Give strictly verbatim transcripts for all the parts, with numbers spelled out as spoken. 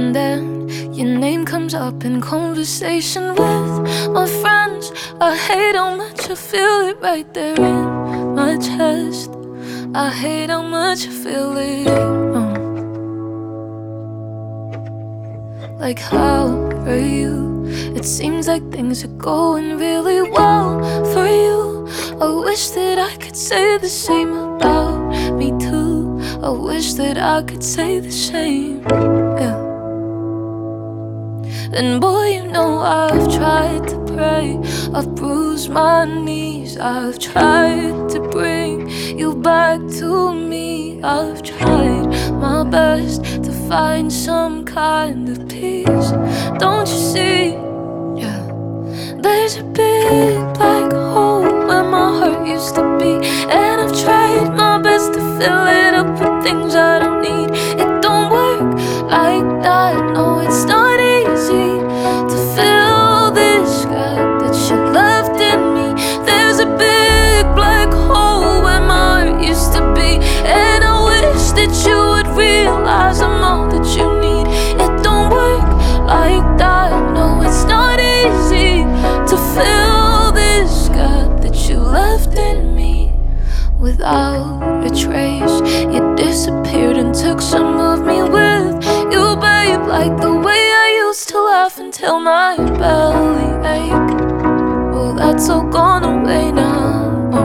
and then your name comes up in conversation with my friends. I hate how much I feel it right there in my chest. I hate how much I feel it. uh. Like, how are you? It seems like things are going really well for you. I wish that I could say the same about me too. I wish that I could say the same, yeah. And boy, you know I've tried to pray, I've bruised my knees, I've tried to bring you back to me. I've tried my best to find some kind of peace. Don't you see? Yeah. There's a big black hole where my heart used to be, and I've tried my best to fill it up with things I don't need. It don't work like that, no, it's not easy to fill this gap that you left in me. There's a big black hole where my heart used to be, and I wish that you would realize I'm all that you need. It don't work like that, no, it's not easy to fill this gap that you left in me. Without a trace, you disappeared and took some of me with you, babe. Like the way I used to laugh until my belly ached. Well, that's all gone away now.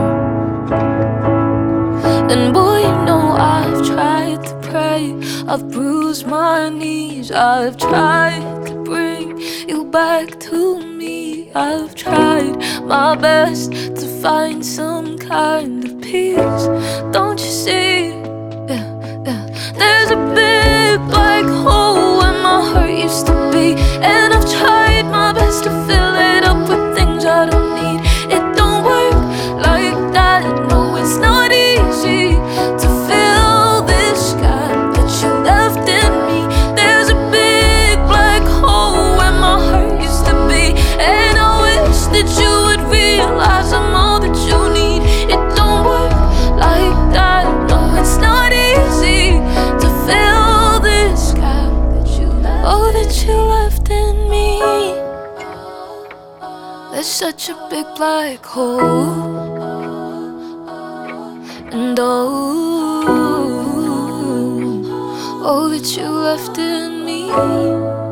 And boy, you know I've tried to pray, I've bruised my knees, I've tried to bring you back to me. I've tried my best to find some kind of peace. Don't you see? Yeah, yeah. There's a big black hole where my heart used to be, and I've tried my best to fill it up with things I don't need. It don't work like that, no, it's not easy to fill this gap that you left in me. There's a big black hole where my heart used to be, and I wish that you would realize I'm all that you need. It don't work like that, no, it's not easy to fill this gap that you left, oh, that you left in me. There's such a big black hole, and oh, oh, that you left in me.